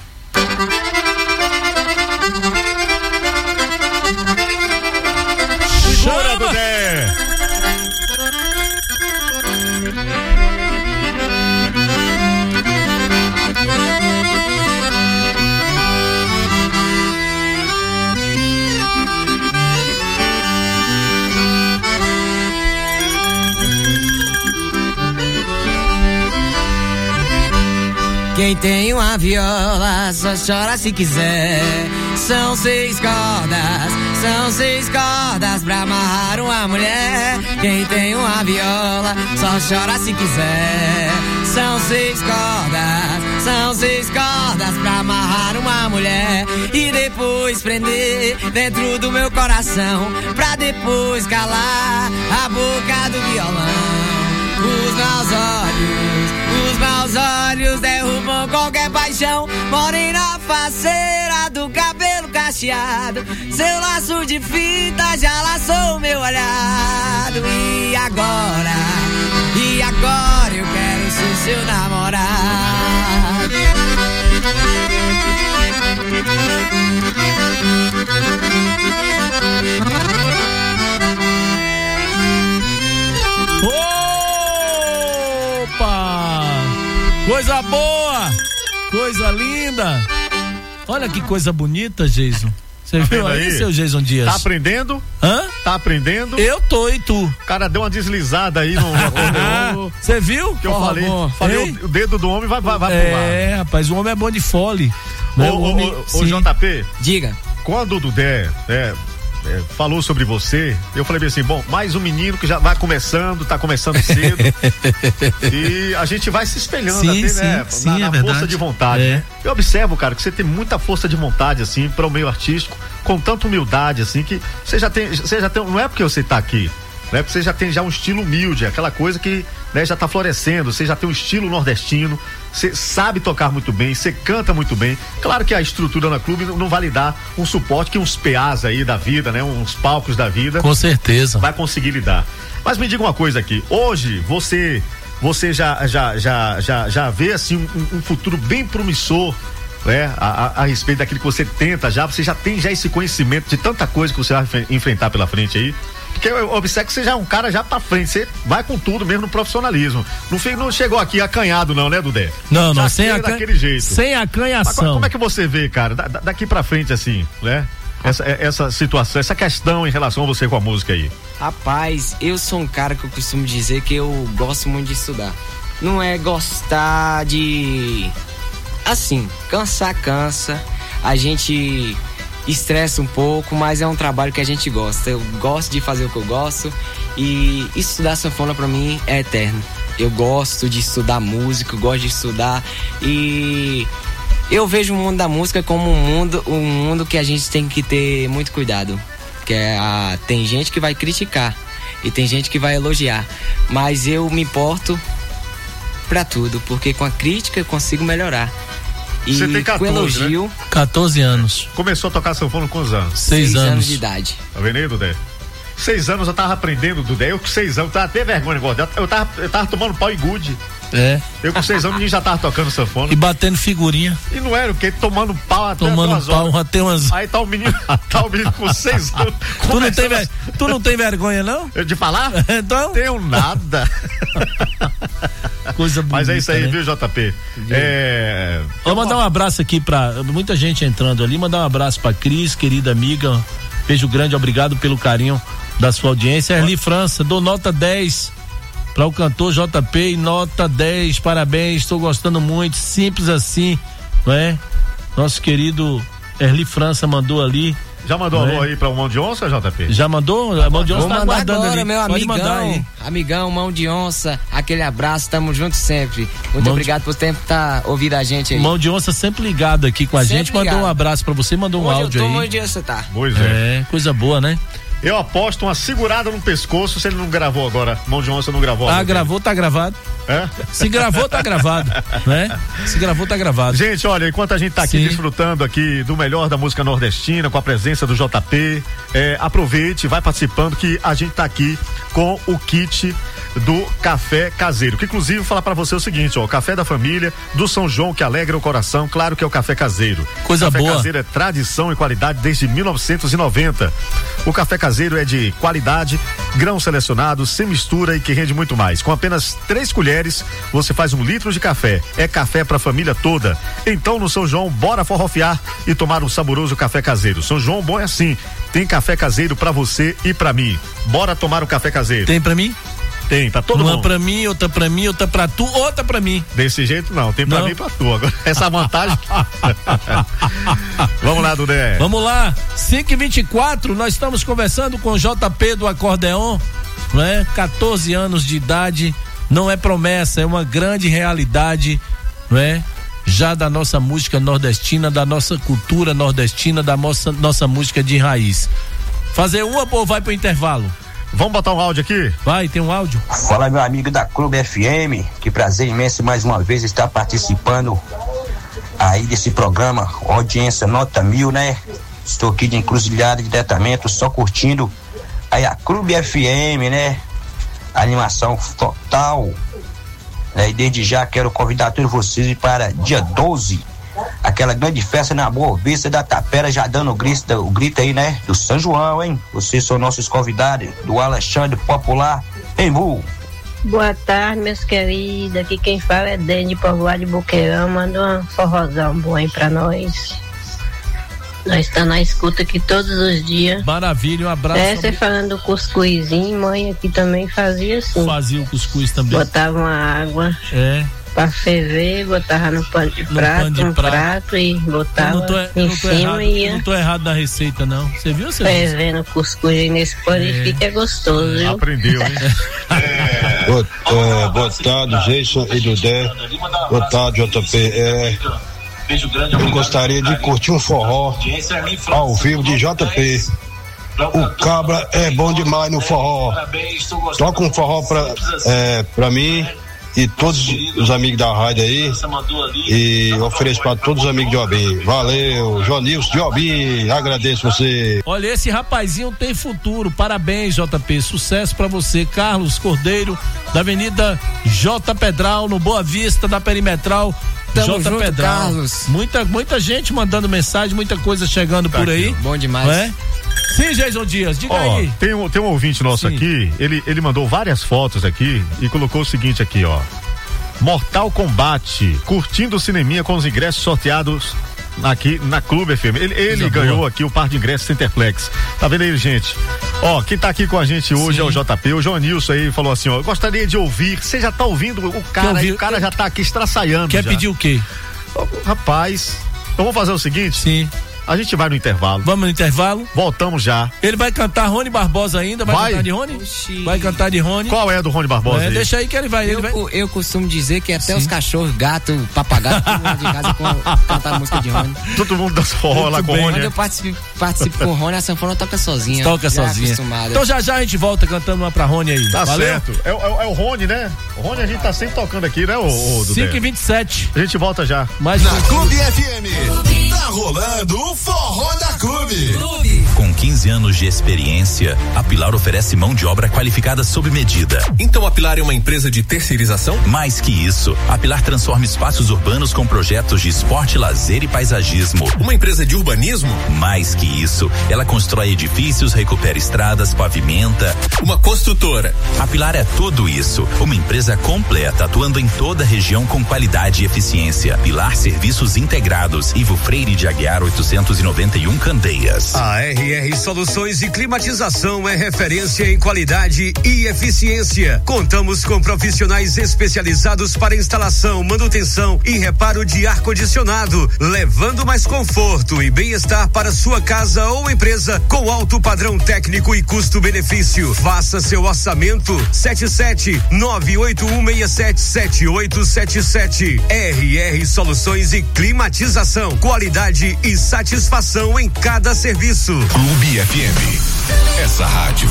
Chora, Dudé! Quem tem uma viola só chora se quiser. São 6 cordas pra amarrar uma mulher. Quem tem uma viola só chora se quiser. São 6 cordas pra amarrar uma mulher e depois prender dentro do meu coração, pra depois calar a boca do violão. Os maus olhos derrubam qualquer paixão. Morena faceira do cabelo cacheado, seu laço de fita já laçou o meu olhado. E agora eu quero ser seu namorado. Coisa boa, coisa linda. Olha que coisa bonita, Jason. Você viu aí, seu Jason Dias? Tá aprendendo? Hã? Tá aprendendo? Eu tô, e tu? O cara deu uma deslizada aí no acordeon. Você viu? Que eu falei o dedo do homem vai pular. É, rapaz, o homem é bom de fole. Ô, JP. Diga. Quando o Dudé falou sobre você, eu falei assim, bom, mais um menino que já vai começando, tá começando cedo. E a gente vai se espelhando na força de vontade. Né? Eu observo, cara, que você tem muita força de vontade, assim, para o meio artístico, com tanta humildade, assim, que você já tem, não é porque você tá aqui, né? Porque você já tem um estilo humilde, aquela coisa que, né, já tá florescendo, você já tem um estilo nordestino, você sabe tocar muito bem, você canta muito bem. Claro que a estrutura na clube não vai lhe dar um suporte que uns PAs aí da vida, né? Uns palcos da vida. Com certeza. Vai conseguir lhe dar. Mas me diga uma coisa aqui, hoje você já vê assim um futuro bem promissor, né? A respeito daquilo que você tenta você já tem esse conhecimento de tanta coisa que você vai enfrentar pela frente aí? Porque eu observo que você já é um cara já pra frente, você vai com tudo mesmo no profissionalismo. Não chegou aqui acanhado não, né, Dudé? Não, sem daquele jeito. Sem acanhação. Mas como é que você vê, cara, daqui pra frente assim, né? Essa situação, essa questão em relação a você com a música aí. Rapaz, eu sou um cara que eu costumo dizer que eu gosto muito de estudar. Não é gostar de... Assim, cansa. A gente estressa um pouco, mas é um trabalho que a gente gosta. Eu gosto de fazer o que eu gosto e estudar sanfona pra mim é eterno. Eu gosto de estudar música, eu gosto de estudar e eu vejo o mundo da música como um mundo que a gente tem que ter muito cuidado. Tem gente que vai criticar e tem gente que vai elogiar, mas eu me importo pra tudo, porque com a crítica eu consigo melhorar. E você tem 14, com elogio, né? 14 anos. Começou a tocar sanfona com quantos anos? 6 anos de idade. Tá vendo aí, Dudé? 6 anos eu tava aprendendo, Dudé. Eu com 6 anos, tava até vergonha, eu tava tomando pau e gude. É. Eu com 6 anos, o menino já tava tocando sanfona. E batendo figurinha. E não era o quê? Tomando pau até até umas. Aí tá o menino com 6 anos. Tu não tem vergonha, não? De falar? Então? Tenho nada. Coisa bonita. Mas é isso aí, né? Viu, JP? Vou mandar um abraço aqui pra muita gente entrando ali. Mandar um abraço pra Cris, querida amiga. Beijo grande, obrigado pelo carinho da sua audiência. Erli França, dou nota 10 para o cantor JP e nota 10, parabéns, estou gostando muito, simples assim, não é? Nosso querido Erli França mandou ali. Já mandou alô aí pra o Mão de Onça, JP? Já mandou? A Mão de Onça tá aguardando agora, ali. meu amigão, Mão de Onça, aquele abraço, tamo juntos sempre. Muito obrigado por tempo estar ouvindo a gente aí. Mão de Onça sempre ligado aqui com a sempre gente, ligado. Mandou um abraço pra você, mandou um áudio aí. Onde você tá? Pois é. Coisa boa, né? Eu aposto uma segurada no pescoço se ele não gravou agora. Mão de Onça não gravou. Gravou, tá gravado. É? Se gravou, tá gravado, né? Se gravou, tá gravado. Gente, olha, enquanto a gente tá aqui desfrutando aqui do melhor da música nordestina, com a presença do JP, aproveite, vai participando que a gente tá aqui com o kit do café caseiro, que inclusive vou falar pra você o seguinte, ó, café da família, do São João que alegra o coração, claro que é o café caseiro. Coisa boa. O café caseiro é tradição e qualidade desde 1990. O café caseiro é de qualidade, grão selecionado, sem mistura e que rende muito mais. Com apenas 3 colheres, você faz 1 litro de café. É café pra família toda. Então no São João, bora forrofiar e tomar um saboroso café caseiro. São João bom é assim, tem café caseiro pra você e pra mim. Bora tomar um café caseiro. Tem pra mim? Tem, tá todo mundo. Uma pra mim, outra pra tu, outra pra mim. Desse jeito não, tem pra mim e pra tu. Agora, essa vantagem. Vamos lá, Dudé. Vamos lá, 5h24, nós estamos conversando com o JP do Acordeon, né? 14 anos de idade, não é promessa, é uma grande realidade, né? Já da nossa música nordestina, da nossa cultura nordestina, da nossa música de raiz. Fazer uma ou vai pro intervalo? Vamos botar um áudio aqui? Vai, tem um áudio. Fala, meu amigo da Clube FM, que prazer imenso mais uma vez estar participando aí desse programa, audiência nota 1000, né? Estou aqui de Encruzilhada de Detamento, só curtindo aí a Clube FM, né? Animação total, né? E desde já quero convidar todos vocês para dia 12, aquela grande festa na Boa Vista da Tapera, já dando o grito aí, né? Do São João, hein? Vocês são nossos convidados, do Alexandre Popular, em Bu. Boa tarde, meus queridos. Aqui quem fala é Dene de Povoado de Boqueirão. Manda um forrozão bom aí pra nós. Nós estamos na escuta aqui todos os dias. Maravilha, um abraço. Você falando do cuscuzinho, mãe aqui também fazia assim. Fazia o cuscuz também. Botava uma água. Pra ferver, botava no pano de prato, e botava em cima e ia. Não tô errado na receita, não. Você viu, você? Fervendo o cuscuz aí nesse pano e fica gostoso, viu? Aprendeu, hein? Boa tarde, Jason e Dudé. Boa tarde, JP. Eu gostaria de curtir um forró ao vivo de JP. o cabra é bom demais no forró. Toca um forró pra mim e todos os amigos da rádio aí, e ofereço para todos os amigos de Obim. Valeu, Jonilson de Obim, agradeço você. Olha, esse rapazinho tem futuro, parabéns, JP, sucesso para você. Carlos Cordeiro, da Avenida J. Pedral, no Boa Vista, da Perimetral. Tamo J. junto, Pedral. Carlos. Muita gente mandando mensagem, muita coisa chegando por aí. Bom demais. Não é? Sim, Jason Dias, diga aí. Tem um ouvinte nosso aqui, ele mandou várias fotos aqui e colocou o seguinte aqui, ó. Mortal Kombat, curtindo o cineminha com os ingressos sorteados aqui na Clube FM. Ele ganhou aqui o par de ingressos Centerplex. Tá vendo aí, gente? Ó, quem tá aqui com a gente hoje é o JP, o João Nilson aí falou assim, ó, eu gostaria de ouvir, você já tá ouvindo o cara, o cara já tá aqui estraçaiando. Quer pedir o quê? Rapaz, então vamos fazer o seguinte? Sim. A gente vai no intervalo. Vamos no intervalo? Voltamos já. Ele vai cantar Rony Barbosa ainda? Vai cantar de Rony? Oxi. Vai cantar de Rony. Qual é a do Rony Barbosa? Deixa aí que ele vai. Eu costumo dizer que até os cachorros, gato, papagaio, todo mundo de casa cantar a música de Rony. Todo mundo dança forró lá com o Rony. Quando eu participo com o Rony, a sanfona toca sozinha. Toca sozinha. Então já a gente volta cantando uma pra Rony aí. Tá certo. É o Rony, né? O Rony a gente tá sempre tocando aqui, né? 5h27. A gente volta já. Na Clube FM, tá rolando o forró da Clube. Com 15 anos de experiência, a Pilar oferece mão de obra qualificada sob medida. Então a Pilar é uma empresa de terceirização? Mais que isso, a Pilar transforma espaços urbanos com projetos de esporte, lazer e paisagismo. Uma empresa de urbanismo? Mais que isso, ela constrói edifícios, recupera estradas, pavimenta. Uma construtora. A Pilar é tudo isso. Uma empresa completa, atuando em toda a região com qualidade e eficiência. Pilar Serviços Integrados, Ivo Freire de Aguiar 891 Candeias. A RR Soluções de Climatização é referência em qualidade e eficiência. Contamos com profissionais especializados para instalação, manutenção e reparo de ar-condicionado, levando mais conforto e bem-estar para sua casa ou empresa com alto padrão técnico e custo-benefício. Faça seu orçamento 77981677877. RR Soluções e Climatização, qualidade e satisfação em cada serviço. Clube FM. Essa rádio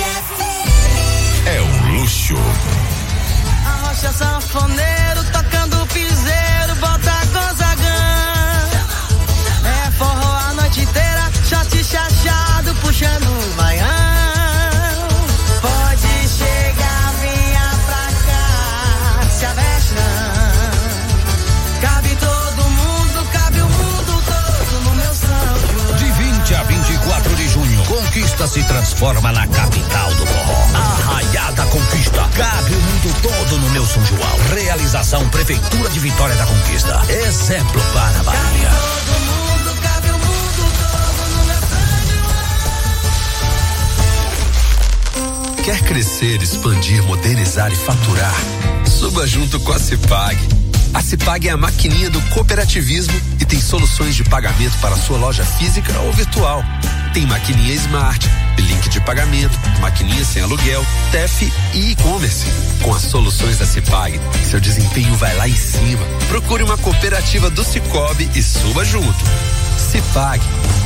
é um luxo. Arrocha sanfoneiro, tocando piseiro, bota gozagão. É forró a noite inteira, shot chachado, puxando o baião. Pode chegar, venha pra cá, se aveste não. Cabe todo mundo, cabe o mundo todo no meu São João. De 20 a 24 de junho, Conquista se transforma na capital do forró. Arraiada Conquista. Cabe o mundo todo no meu São João. Realização Prefeitura de Vitória da Conquista. Exemplo para a Bahia. Cabe o mundo todo no meu São João. Quer crescer, expandir, modernizar e faturar? Suba junto com a Cipag. A Cipag é a maquininha do cooperativismo e tem soluções de pagamento para sua loja física ou virtual. Tem maquininha Smart, link de pagamento, maquininha sem aluguel, TEF e e-commerce. Com as soluções da Cipag, seu desempenho vai lá em cima. Procure uma cooperativa do Cicobi e suba junto. Cipag.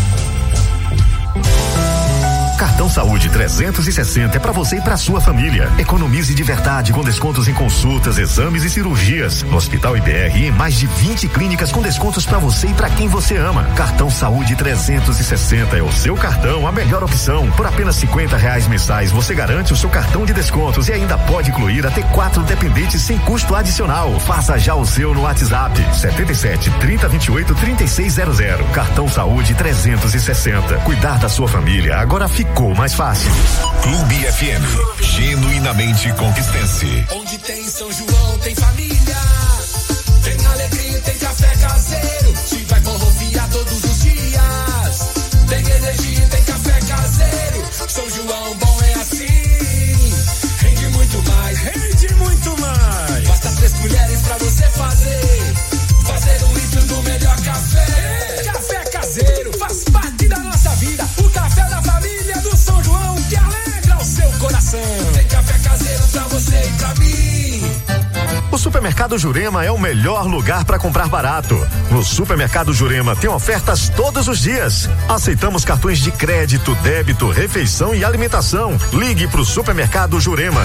Cartão Saúde 360 é para você e para sua família. Economize de verdade com descontos em consultas, exames e cirurgias. No Hospital IBR e em mais de 20 clínicas com descontos para você e para quem você ama. Cartão Saúde 360 é o seu cartão, a melhor opção. Por apenas R$50 mensais, você garante o seu cartão de descontos e ainda pode incluir até 4 dependentes sem custo adicional. Faça já o seu no WhatsApp 77 30 28 3600. Cartão Saúde 360. Cuidar da sua família agora ficou mais fácil. Clube FM, genuinamente conquistense. Onde tem São João, tem família. Tem alegria, tem café caseiro. Se vai forrofiar todos os dias. Tem energia, tem café caseiro. São João bom é assim. Rende muito mais, rende muito mais. Basta 3 colheres pra você fazer. Fazer 1 litro do melhor café. Café caseiro faz parte da nossa vida. O café da família do São João que alegra o seu coração. Tem café caseiro pra você e pra mim. O Supermercado Jurema é o melhor lugar para comprar barato. No Supermercado Jurema tem ofertas todos os dias. Aceitamos cartões de crédito, débito, refeição e alimentação. Ligue pro Supermercado Jurema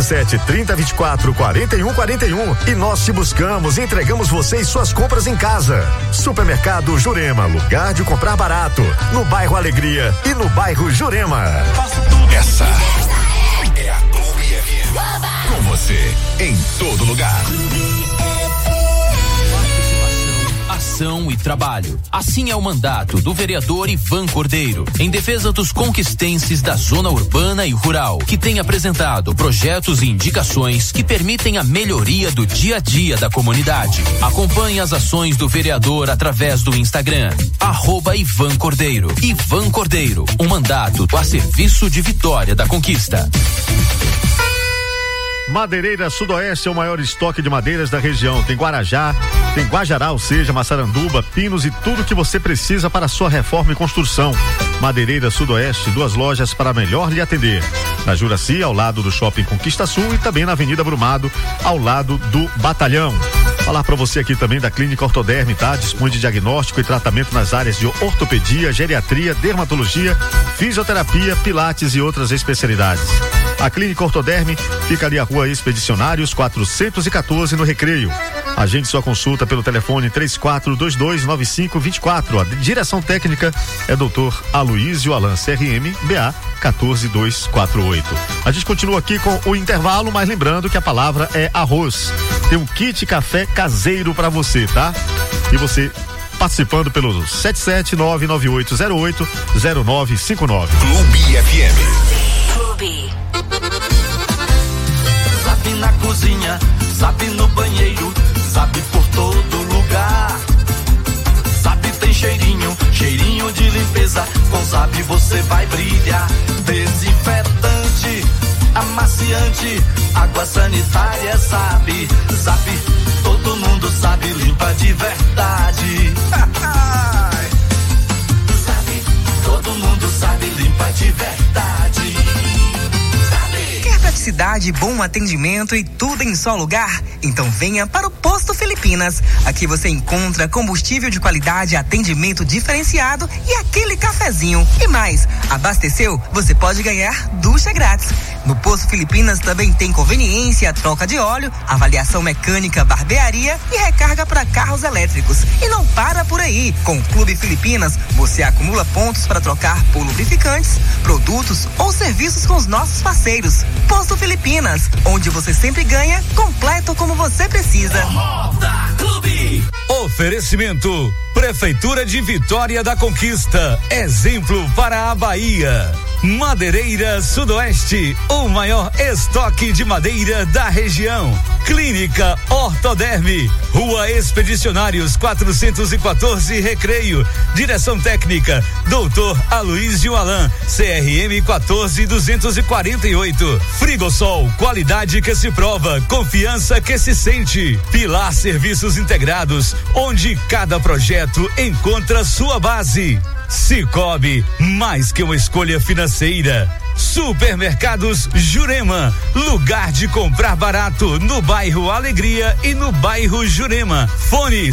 77-30-24-41-41 e nós te buscamos e entregamos você e suas compras em casa. Supermercado Jurema, lugar de comprar barato. No bairro Alegria e no bairro Jurema. Essa é a Clube FM. Com você em todo lugar. Ação e trabalho. Assim é o mandato do vereador Ivan Cordeiro, em defesa dos conquistenses da zona urbana e rural, que tem apresentado projetos e indicações que permitem a melhoria do dia a dia da comunidade. Acompanhe as ações do vereador através do Instagram, @Ivan Cordeiro. Ivan Cordeiro, um mandato a serviço de Vitória da Conquista. Madeireira Sudoeste é o maior estoque de madeiras da região. Tem Guarajá, tem Guajará, ou seja, Massaranduba, pinos e tudo que você precisa para a sua reforma e construção. Madeireira Sudoeste, 2 lojas para melhor lhe atender. Na Juraci, ao lado do Shopping Conquista Sul, e também na Avenida Brumado, ao lado do Batalhão. Falar para você aqui também da Clínica Ortoderme, tá? Dispõe de diagnóstico e tratamento nas áreas de ortopedia, geriatria, dermatologia, fisioterapia, pilates e outras especialidades. A Clínica Ortoderme fica ali à Rua Expedicionários 414 no Recreio. Agende sua consulta pelo telefone 3422-9524. A direção técnica é Dr. Aloísio Alan, CRM BA 14248. A gente continua aqui com o intervalo, mas lembrando que a palavra é arroz. Tem um kit café caseiro para você, tá? E você participando pelo 77998080959. Clube FM. Clube. Zap na cozinha, zap no banheiro, zap por todo lugar. Zap tem cheirinho, cheirinho de limpeza. Com Zap você vai brilhar. Desinfetante, amaciante, água sanitária, Zap. Zap, todo mundo sabe, limpa de verdade. Zap, todo mundo sabe, limpa de verdade. Quer praticidade, bom atendimento e tudo em só lugar? Então venha para o Posto Filipinas. Aqui você encontra combustível de qualidade, atendimento diferenciado e aquele cafezinho. E mais, abasteceu? Você pode ganhar ducha grátis. No Posto Filipinas também tem conveniência, troca de óleo, avaliação mecânica, barbearia e recarga para carros elétricos. E não para por aí. Com o Clube Filipinas, você acumula pontos para trocar por lubrificantes, produtos ou serviços com os nossos parceiros. Posto Filipinas, onde você sempre ganha, completo como você precisa. Oferecimento Prefeitura de Vitória da Conquista, exemplo para a Bahia. Madeireira Sudoeste, o maior estoque de madeira da região. Clínica Ortoderme, Rua Expedicionários 414 Recreio. Direção técnica Dr. Aloísio Alan, CRM 14248. Frigosol, qualidade que se prova, confiança que se sente. Pilar Serviços Integrados, onde cada projeto encontra sua base. Cicobi, mais que uma escolha financeira. Supermercados Jurema, lugar de comprar barato no bairro Alegria e no bairro Jurema. Fone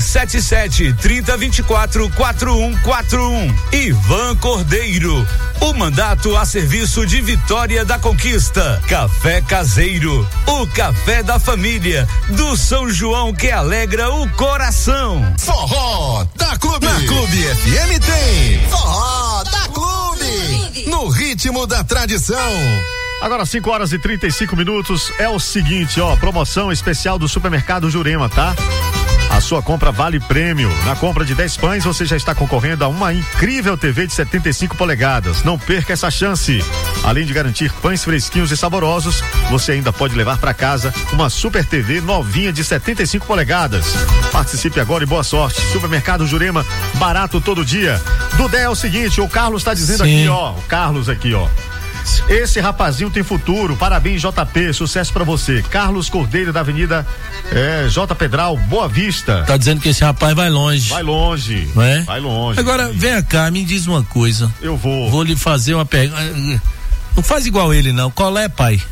77-30-24-4141. Ivan Cordeiro, o mandato a serviço de Vitória da Conquista. Café caseiro, o café da família, do São João que alegra o coração. Forró da Clube. Na Clube FM tem Forró da Clube. No ritmo da tradição. Agora 5h35. É o seguinte, ó, promoção especial do Supermercado Jurema, tá? A sua compra vale prêmio. Na compra de 10 pães, você já está concorrendo a uma incrível TV de 75 polegadas. Não perca essa chance. Além de garantir pães fresquinhos e saborosos, você ainda pode levar para casa uma Super TV novinha de 75 polegadas. Participe agora e boa sorte. Supermercado Jurema, barato todo dia. Dudé, é o seguinte, o Carlos está dizendo aqui, ó. O Carlos aqui, ó. Esse rapazinho tem futuro, parabéns JP, sucesso pra você. Carlos Cordeiro da Avenida J. Pedral, Boa Vista. Tá dizendo que esse rapaz vai longe. Vai longe. Não é? Vai longe. Agora, vem cá, me diz uma coisa. Eu vou. Vou lhe fazer uma pergunta. Não faz igual ele não, qual é, pai?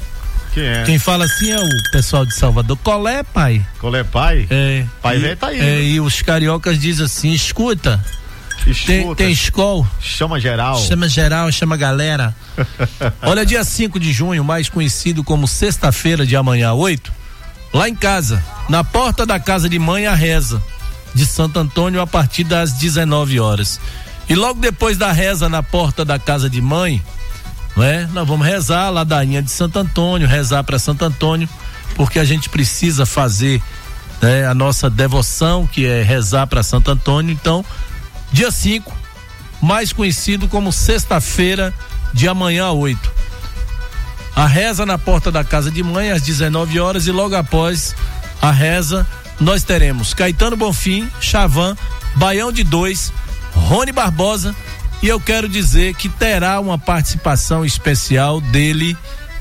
Quem é? Quem fala assim é o pessoal de Salvador. Colé, pai. Colé, pai? É. Pai velho tá aí. E os cariocas dizem assim, escuta. Tem escola. Chama geral. Chama geral, chama galera. Olha, dia 5 de junho, mais conhecido como sexta-feira de amanhã 8, lá em casa, na porta da casa de mãe, a reza de Santo Antônio a partir das 19 horas. E logo depois da reza na porta da casa de mãe, nós vamos rezar a ladainha de Santo Antônio, rezar para Santo Antônio, porque a gente precisa fazer a nossa devoção, que é rezar para Santo Antônio. Então, dia 5, mais conhecido como sexta-feira de amanhã 8. A reza na porta da casa de mãe às 19 horas e logo após a reza nós teremos Caetano Bonfim, Chavan, Baião de 2, Rony Barbosa, e eu quero dizer que terá uma participação especial dele,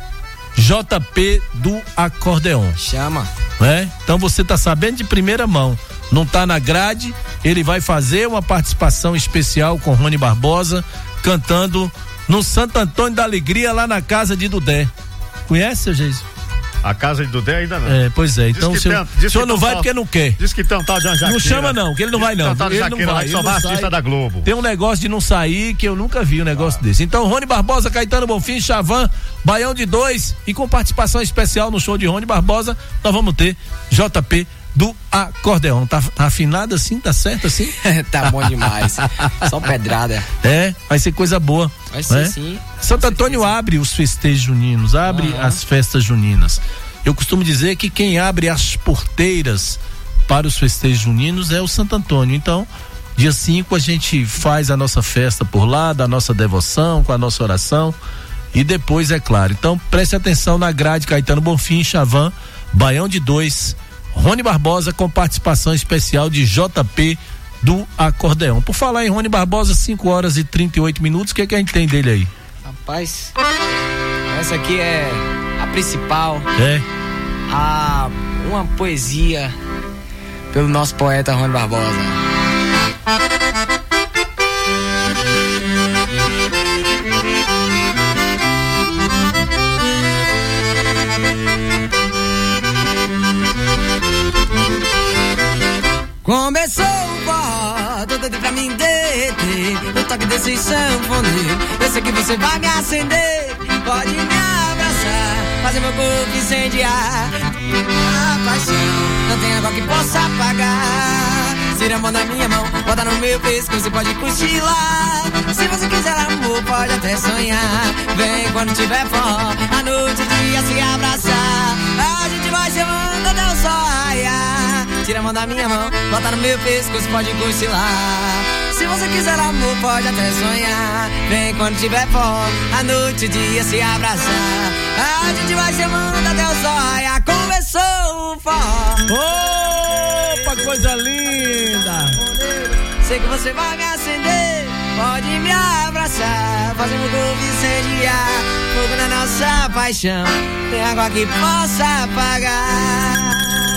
JP do Acordeon. Chama. Então você tá sabendo de primeira mão, não tá na grade, ele vai fazer uma participação especial com Rony Barbosa, cantando no Santo Antônio da Alegria, lá na casa de Dudé. Conhece, seu Geis? A casa de Dudé ainda não. Pois é, então o senhor não vai porque não quer. Diz que tem um tal de uma Jaqueira. Não chama não, que ele não vai não. Ele não vai, só vai artista da Globo. Tem um negócio de não sair que eu nunca vi um negócio desse. Então, Rony Barbosa, Caetano Bonfim, Chavan, Baião de 2 e com participação especial no show de Rony Barbosa, nós vamos ter JP do Acordeon. Tá afinado assim? Tá certo assim? Tá bom demais. Só pedrada. Vai ser coisa boa. Vai ser sim. Santo Antônio abre os festejos juninos, abre as festas juninas. Eu costumo dizer que quem abre as porteiras para os festejos juninos é o Santo Antônio. Então, dia 5 a gente faz a nossa festa por lá, da nossa devoção, com a nossa oração e depois, é claro. Então, preste atenção na grade: Caetano Bonfim, Chavan, Baião de 2, Rony Barbosa com participação especial de JP do Acordeão. Por falar em Rony Barbosa, 5 horas e 38 minutos, o que é que a gente tem dele aí? Rapaz, essa aqui é a principal. Uma poesia pelo nosso poeta Rony Barbosa. Começou o forró, tô doido pra me deter. No toque desse sanfoneiro, eu sei que você vai me acender. Pode me abraçar, fazer meu corpo incendiar. A paixão não tem água que possa apagar. Tira a mão da minha mão, bota no meu pescoço, você pode cochilar. Se você quiser amor, pode até sonhar. Vem quando tiver forró, a noite e o dia se abraçar. A gente vai se amando até o sol raiar. Tira a mão da minha mão, bota no meu pescoço, pode cochilar. Se você quiser amor, pode até sonhar. Vem quando tiver forró, a noite e o dia se abraçar. A gente vai se amando até o sol raiar. Começou o forró. Opa, coisa linda! Sei que você vai me acender, pode me abraçar, fazer meu corpo incendiar. Fogo na nossa paixão, tem água que possa apagar.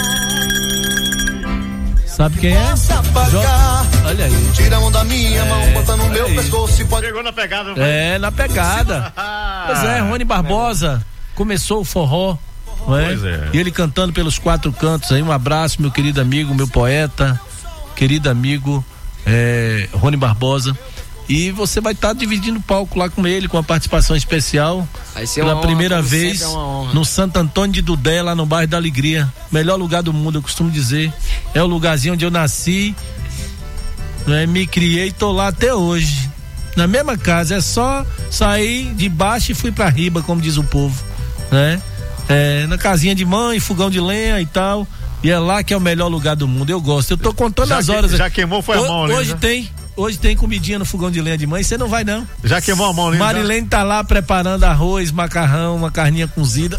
Sabe quem é? Olha aí. Tira a mão da minha mão, bota no meu pescoço e pode... Chegou na pegada. Na pegada. Pois é, Rony Barbosa começou o forró. Pois é. E ele cantando pelos 4 cantos aí. Um abraço, meu querido amigo, meu poeta, querido amigo Rony Barbosa. E você vai estar dividindo o palco lá com ele, com a participação especial. Pela primeira vez no Santo Antônio de Dudé, lá no bairro da Alegria. Melhor lugar do mundo, eu costumo dizer. É o lugarzinho onde eu nasci, me criei e tô lá até hoje. Na mesma casa, é só sair de baixo e fui pra riba, como diz o povo, na casinha de mãe, fogão de lenha e tal. E é lá que é o melhor lugar do mundo. Eu gosto. Eu tô contando as horas. Já queimou, foi a mão, né? Hoje tem comidinha no fogão de lenha de mãe, você não vai não. Já queimou a mão, né? Marilene tá lá preparando arroz, macarrão, uma carninha cozida.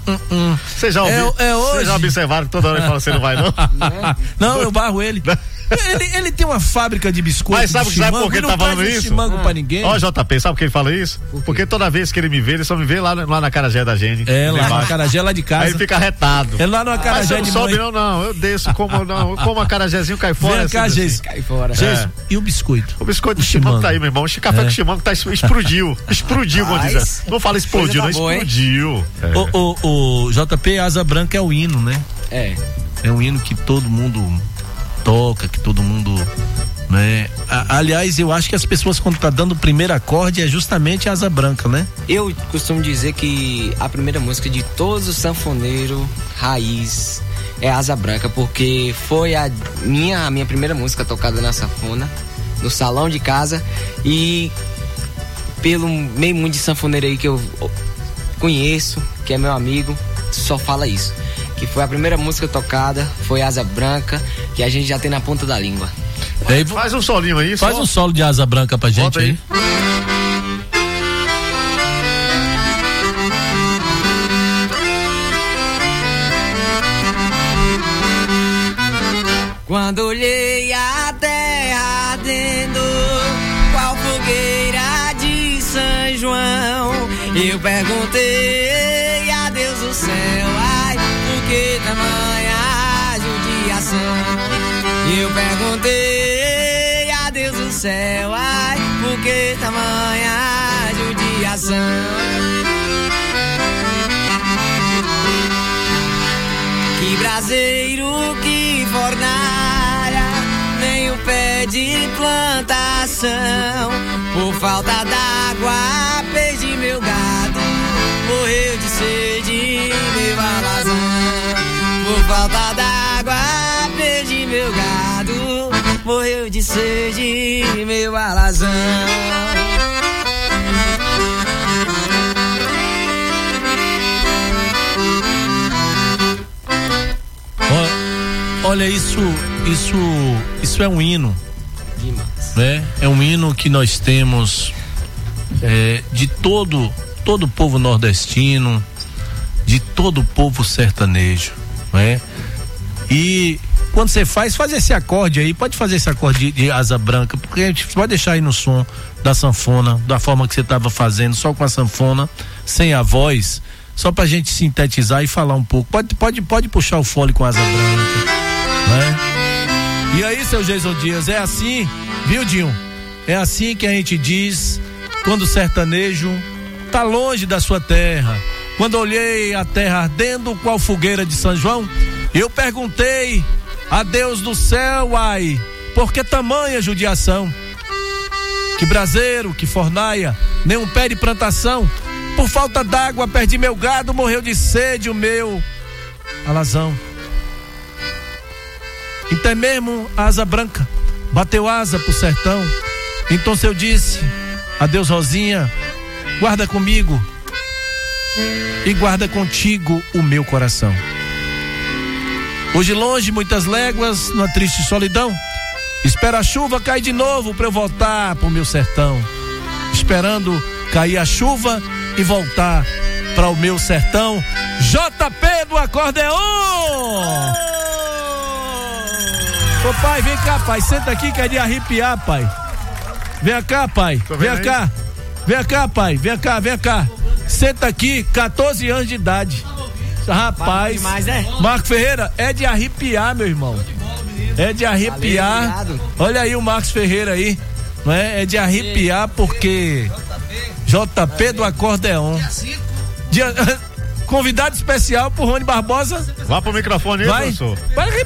Você já ouviu? Vocês já observaram que toda hora ele fala você não vai não? Não, eu barro ele. Ele tem uma fábrica de biscoito. Mas sabe por que ele tá falando isso? Chimango pra ninguém. Ó, JP, sabe por que ele fala isso? Porque toda vez que ele me vê, ele só me vê lá na acarajé da gente. Lá na acarajé lá de casa. Aí ele fica retado. É lá no acarajé de sobe não, eu desço, como acarajézinho cai fora. Vem cá, Geis. Cai fora. E o biscoito? O biscoito do Chimango tá aí, meu irmão. O café com Chimango tá explodiu. Explodiu, vamos dizer. Não fala explodiu, não, explodiu. O JP, Asa Branca é o hino, né? É um hino que todo mundo toca, que todo mundo, né? Aliás, eu acho que as pessoas, quando tá dando o primeiro acorde, é justamente Asa Branca, né? Eu costumo dizer que a primeira música de todos os sanfoneiros raiz é Asa Branca, porque foi a minha primeira música tocada na sanfona, no salão de casa, e pelo meio mundo de sanfoneiro aí que eu conheço, que é meu amigo, só fala isso. Que foi a primeira música tocada, foi Asa Branca, que a gente já tem na ponta da língua. Faz um solinho aí. Faz um solo de Asa Branca pra gente aí. Quando olhei a terra ardendo, qual fogueira de São João, eu perguntei a Deus do céu, ai, por que tamanha judiação? Eu perguntei a Deus do céu, ai, por que tamanha judiação? Que braseiro, que fornalha, nem um pé de plantação. Por falta d'água, perdi meu gado, morreu de sede, meu alazão. Por falta d'água, perdi meu gado, morreu de sede, meu alazão. Olha, isso é um hino, né? É um hino que nós temos de todo o povo nordestino, de todo o povo sertanejo, né? E quando você faz esse acorde aí, pode fazer esse acorde de Asa Branca, porque a gente pode deixar aí no som da sanfona, da forma que você estava fazendo, só com a sanfona, sem a voz, só pra gente sintetizar e falar um pouco. Pode puxar o fole com Asa Branca, né? E aí, seu Jason Dias, é assim, viu, Dinho? É assim que a gente diz quando o sertanejo tá longe da sua terra. Quando olhei a terra ardendo qual fogueira de São João, eu perguntei a Deus do céu, ai, por que tamanha judiação? Que braseiro, que fornaia, nem um pé de plantação. Por falta d'água perdi meu gado, morreu de sede o meu alazão. Então mesmo a Asa Branca bateu asa pro sertão. Então se eu disse, adeus Rosinha, guarda comigo e guarda contigo o meu coração. Hoje longe, muitas léguas, numa triste solidão, espera a chuva cair de novo pra eu voltar pro meu sertão. Esperando cair a chuva e voltar para o meu sertão. JP do acordeon! Ô pai, vem cá, pai, senta aqui que é de arrepiar, pai. Vem cá, pai, vem cá. Vem cá, pai, vem cá. Senta aqui, 14 anos de idade. Rapaz, demais, né? Marco Ferreira, é de arrepiar, meu irmão. É de arrepiar. Valeu, olha aí o Marcos Ferreira aí, não é? É de arrepiar porque JP do acordeon. Convidado especial pro Rony Barbosa. Vá pro microfone aí, professor. Vai